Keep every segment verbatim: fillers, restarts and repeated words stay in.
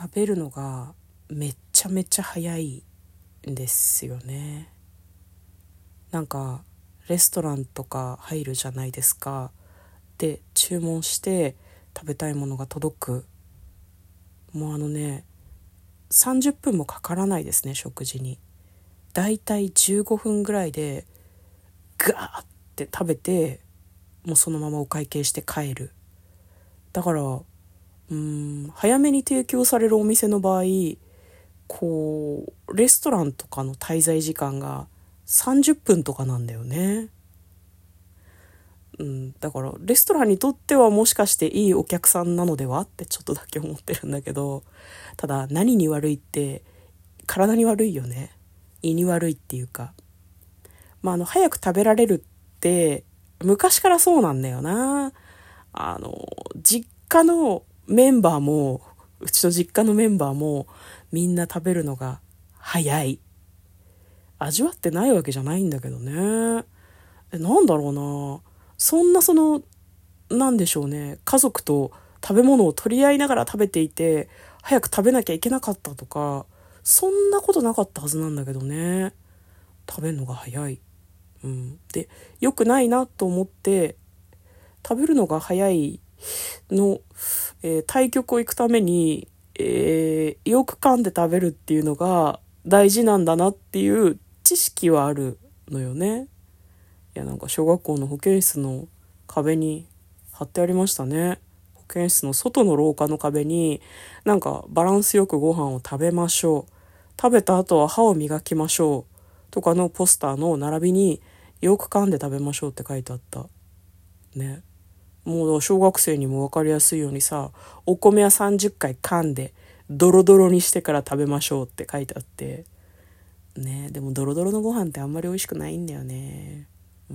食べるのがめちゃめちゃ早いんですよね。なんかレストランとか入るじゃないですか。で注文して食べたいものが届く。もうあのねさんじゅっぷんもかからないですね。食事にだいたいじゅうごふんぐらいでガーって食べて、もうそのままお会計して帰る。だからうーん早めに提供されるお店の場合、こうレストランとかの滞在時間がさんじゅっぷんとかなんだよね。うん、だからレストランにとってはもしかしていいお客さんなのではってちょっとだけ思ってるんだけど、ただ何に悪いって体に悪いよね。胃に悪いっていうか、まああの早く食べられるって昔からそうなんだよな。あの実家のメンバーもうちの実家のメンバーもみんな食べるのが早い。味わってないわけじゃないんだけどね。えなんだろうな、そんなそのなんでしょうね、家族と食べ物を取り合いながら食べていて早く食べなきゃいけなかったとか、そんなことなかったはずなんだけどね。食べるのが早い、うん、で良くないなと思って食べるのが早いの、えー対局を行くために、えーよく噛んで食べるっていうのが大事なんだなっていう知識はあるのよね。いやなんか小学校の保健室の壁に貼ってありましたね。保健室の外の廊下の壁になんかバランスよくご飯を食べましょう、食べた後は歯を磨きましょうとかのポスターの並びによく噛んで食べましょうって書いてあったね。もう小学生にも分かりやすいようにさ、お米はさんじゅっかい噛んでドロドロにしてから食べましょうって書いてあってね。でもドロドロのご飯ってあんまり美味しくないんだよね。うん、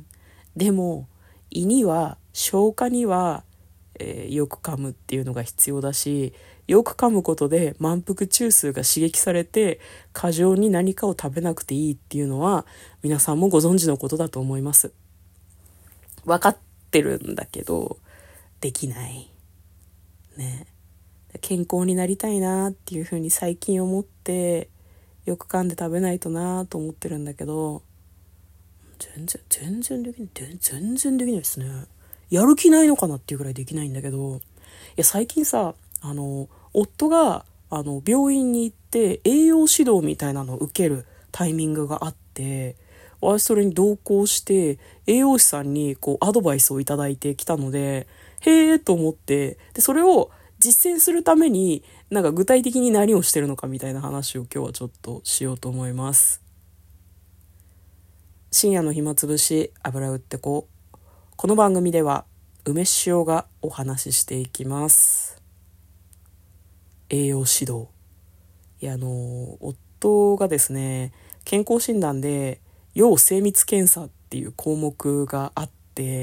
でも胃には消化には、えーよく噛むっていうのが必要だし、よく噛むことで満腹中枢が刺激されて過剰に何かを食べなくていいっていうのは皆さんもご存知のことだと思います。分かってるんだけどできないね。健康になりたいなっていうふうに最近思って、よく噛んで食べないとなと思ってるんだけど、全然全然できない全然できないですね。やる気ないのかなっていうぐらいできないんだけど、いや最近さ、あの夫があの病院に行って栄養指導みたいなのを受けるタイミングがあって、私それに同行して栄養士さんにこうアドバイスをいただいてきたので、へーと思って、でそれを実践するためになんか具体的に何をしてるのかみたいな話を今日はちょっとしようと思います。深夜の暇つぶし油売ってこう。この番組では梅塩がお話ししていきます。栄養指導、いやあの夫がですね、健康診断で要精密検査っていう項目があって、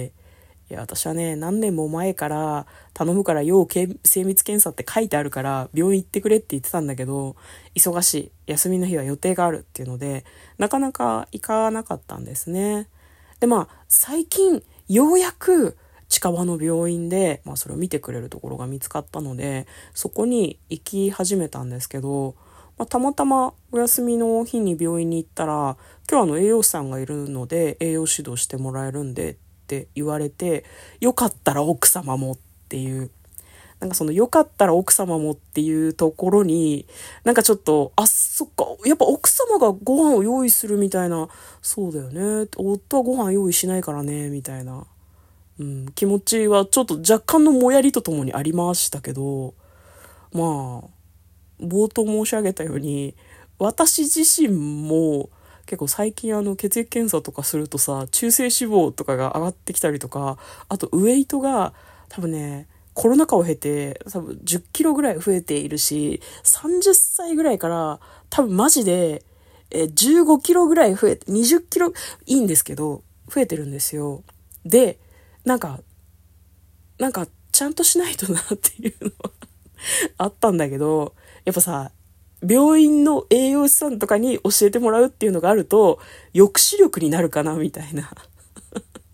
いや私はね何年も前から頼むから要精密検査って書いてあるから病院行ってくれって言ってたんだけど、忙しい、休みの日は予定があるっていうのでなかなか行かなかったんですね。でまあ最近ようやく近場の病院で、まあ、それを見てくれるところが見つかったのでそこに行き始めたんですけど、まあ、たまたまお休みの日に病院に行ったら、今日あの栄養士さんがいるので栄養指導してもらえるんでって言われて、よかったら奥様もっていう、なんかそのよかったら奥様もっていうところになんかちょっと、あそっかやっぱ奥様がご飯を用意するみたいな、そうだよね、夫はご飯用意しないからねみたいな、うん、気持ちはちょっと若干のもやりとともにありましたけど、まあ冒頭申し上げたように私自身も結構最近あの血液検査とかするとさ、中性脂肪とかが上がってきたりとか、あとウエイトが多分ねコロナ禍を経て多分じゅっキロぐらい増えているし、さんじゅっさいぐらいから多分マジでえじゅうごキロぐらい増えて、にじゅっキロいいんですけど増えてるんですよ。でなんかなんかちゃんとしないとなっていうのはあったんだけど、やっぱさ病院の栄養士さんとかに教えてもらうっていうのがあると抑止力になるかなみたいな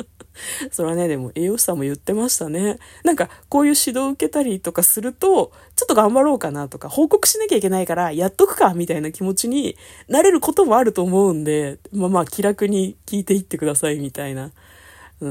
それはね、でも栄養士さんも言ってましたね。なんかこういう指導を受けたりとかすると、ちょっと頑張ろうかなとか、報告しなきゃいけないからやっとくかみたいな気持ちになれることもあると思うんで、まあまあ気楽に聞いていってくださいみたいな、うん、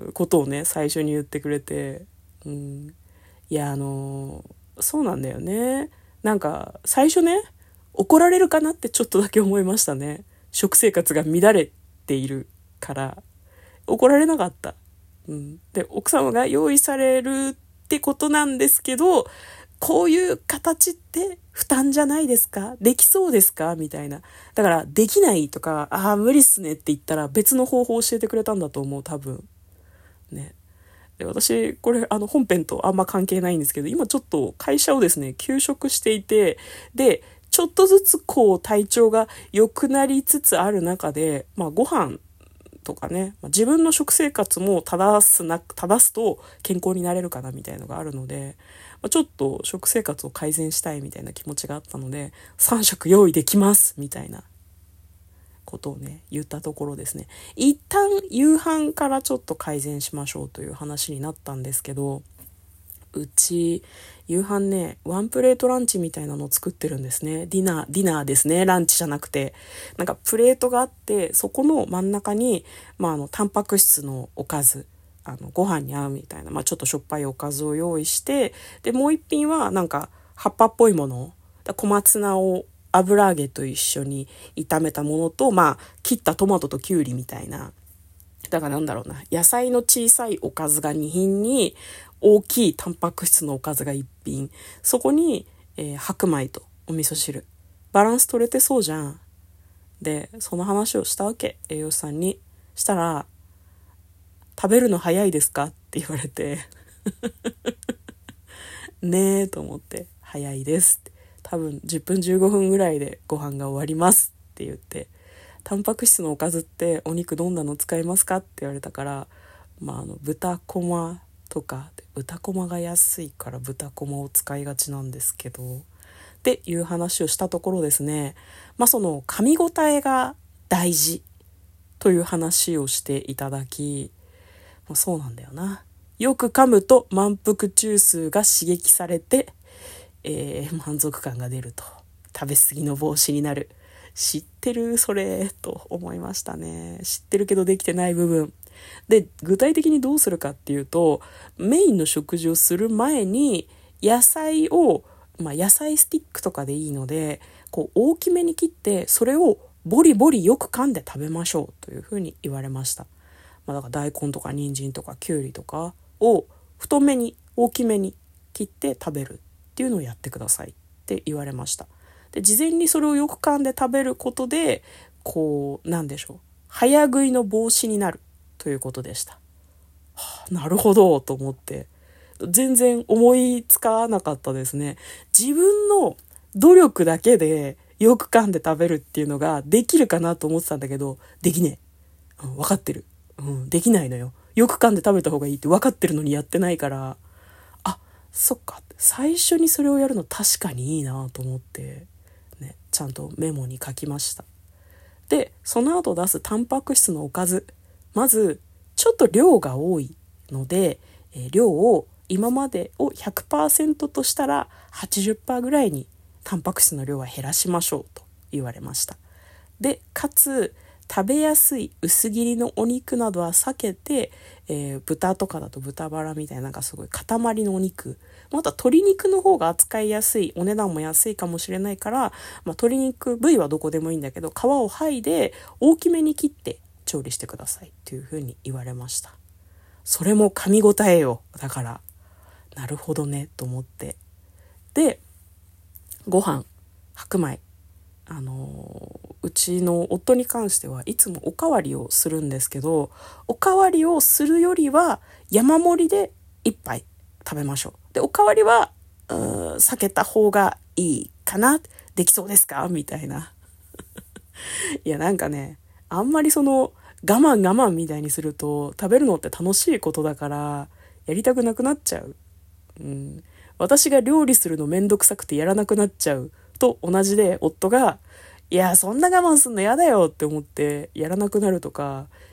ことをね、最初に言ってくれて、うん、いや、あのー、そうなんだよね。なんか最初ね、怒られるかなってちょっとだけ思いましたね。食生活が乱れているから怒られなかった。うん、で、奥様が用意されるってことなんですけど、こういう形って負担じゃないですか？できそうですか？みたいな。だから、できないとか、ああ、無理っすねって言ったら別の方法を教えてくれたんだと思う、多分。ね。で、私、これ、あの、本編とあんま関係ないんですけど、今ちょっと会社をですね、休職していて、で、ちょっとずつこう体調が良くなりつつある中で、まあご飯とかね、自分の食生活も正すな、正すと健康になれるかなみたいなのがあるので、ちょっと食生活を改善したいみたいな気持ちがあったので、さん食用意できますみたいなことをね、言ったところですね。一旦夕飯からちょっと改善しましょうという話になったんですけど、うち夕飯ね、ワンプレートランチみたいなのを作ってるんですね。ディナー、ディナーですね。ランチじゃなくて。なんかプレートがあって、そこの真ん中に、まああの、タンパク質のおかず、あの、ご飯に合うみたいな、まあちょっとしょっぱいおかずを用意して、で、もう一品はなんか葉っぱっぽいもの、小松菜を油揚げと一緒に炒めたものと、まあ切ったトマトとキュウリみたいな、だからなんだろうな、野菜の小さいおかずがに品に、大きいタンパク質のおかずがいっ品、そこに、えー、白米とお味噌汁、バランス取れてそうじゃん。で、その話をしたわけ、栄養士さんに。したら、食べるの早いですかって言われてねえと思って、早いですって、多分じゅっぷんじゅうごふんぐらいでご飯が終わりますって言って、タンパク質のおかずってお肉どんなの使いますかって言われたから、まあ、あの豚こまとか、豚こまが安いから豚こまを使いがちなんですけど、っていう話をしたところですね、まあその噛み応えが大事という話をしていただき、まあ、そうなんだよな。よく噛むと満腹中枢が刺激されて、えー、満足感が出ると。食べ過ぎの防止になる。知ってるそれと思いましたね。知ってるけどできてない部分で、具体的にどうするかっていうと、メインの食事をする前に野菜を、まあ、野菜スティックとかでいいので、こう大きめに切って、それをボリボリよく噛んで食べましょうというふうに言われました。まあ、だから大根とか人参とかきゅうりとかを太めに大きめに切って食べるっていうのをやってくださいって言われました。で、事前にそれをよく噛んで食べることで、こう、なんでしょう、早食いの防止になるということでした。はあ、なるほどと思って、全然思いつかなかったですね。自分の努力だけでよく噛んで食べるっていうのができるかなと思ってたんだけど、できねえ。うん、分かってる。うん、できないのよ。よく噛んで食べた方がいいって分かってるのにやってないから、あ、そっか。最初にそれをやるの確かにいいなと思って、ね、ちゃんとメモに書きました。で、その後出すタンパク質のおかず。まず、ちょっと量が多いので、えー、量を今までを ひゃくパーセント としたら はちじゅっパーセント ぐらいにタンパク質の量は減らしましょうと言われました。で、かつ、食べやすい薄切りのお肉などは避けて、えー、豚とかだと豚バラみたいななんかすごい塊のお肉、また鶏肉の方が扱いやすい、お値段も安いかもしれないから、まあ、鶏肉部位はどこでもいいんだけど皮を剥いで大きめに切って調理してくださいっていう風に言われました。それも噛み応えよ。だからなるほどねと思って、でご飯白米、あのうちの夫に関してはいつもおかわりをするんですけど、おかわりをするよりは山盛りで一杯食べましょう。で、おかわりはうー避けた方がいいかな。できそうですかみたいな。いや、なんかね、あんまりその我慢我慢みたいにすると食べるのって楽しいことだからやりたくなくなっちゃう。うん、私が料理するのめんどくさくてやらなくなっちゃうと同じで、夫がいやそんな我慢すんのやだよって思ってやらなくなるとか、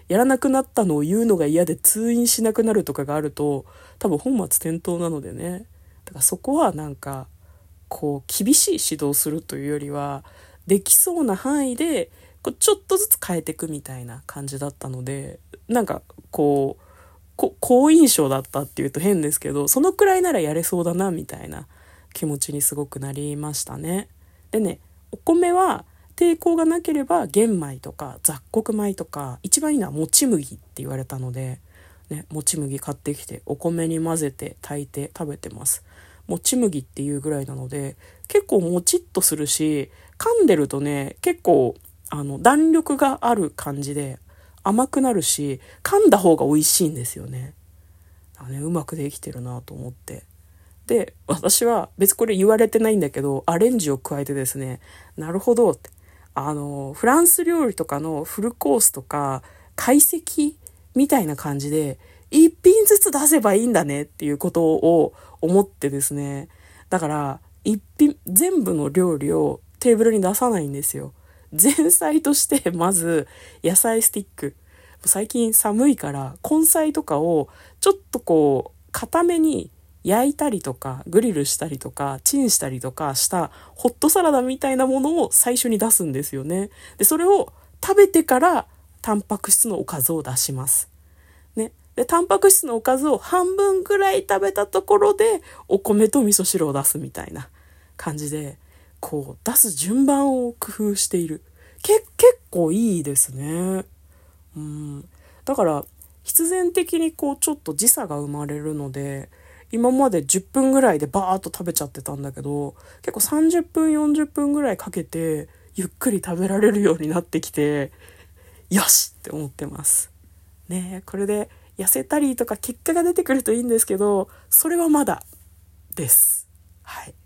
やらなくなったのを言うのが嫌で通院しなくなるとかがあると多分本末転倒なのでね。だからそこはなんかこう厳しい指導するというよりはできそうな範囲でこうちょっとずつ変えていくみたいな感じだったので、なんかこうこ好印象だったっていうと変ですけど、そのくらいならやれそうだなみたいな気持ちにすごくなりましたね。でね、お米は抵抗がなければ玄米とか雑穀米とか、一番いいのはもち麦って言われたので、ね、もち麦買ってきてお米に混ぜて炊いて食べてます。もち麦っていうぐらいなので結構もちっとするし、噛んでるとね結構あの弾力がある感じで甘くなるし、噛んだ方が美味しいんですよね。だからね、うまくできてるなと思って。で、私は別にこれ言われてないんだけど、アレンジを加えてですね、なるほどって、あのフランス料理とかのフルコースとか懐石みたいな感じで一品ずつ出せばいいんだねっていうことを思ってですね、だから一品全部の料理をテーブルに出さないんですよ。前菜としてまず野菜スティック、最近寒いから根菜とかをちょっとこう固めに焼いたりとかグリルしたりとかチンしたりとかしたホットサラダみたいなものを最初に出すんですよね。でそれを食べてからタンパク質のおかずを出しますね。でタンパク質のおかずを半分ぐらい食べたところでお米と味噌汁を出すみたいな感じで、こう出す順番を工夫している。け結構いいですね。うん、だから必然的にこうちょっと時差が生まれるので、今までじゅっぷんぐらいでバーッと食べちゃってたんだけど、結構さんじゅっぷんよんじゅっぷんぐらいかけてゆっくり食べられるようになってきて、よしって思ってますね。これで痩せたりとか結果が出てくるといいんですけど、それはまだです。はい。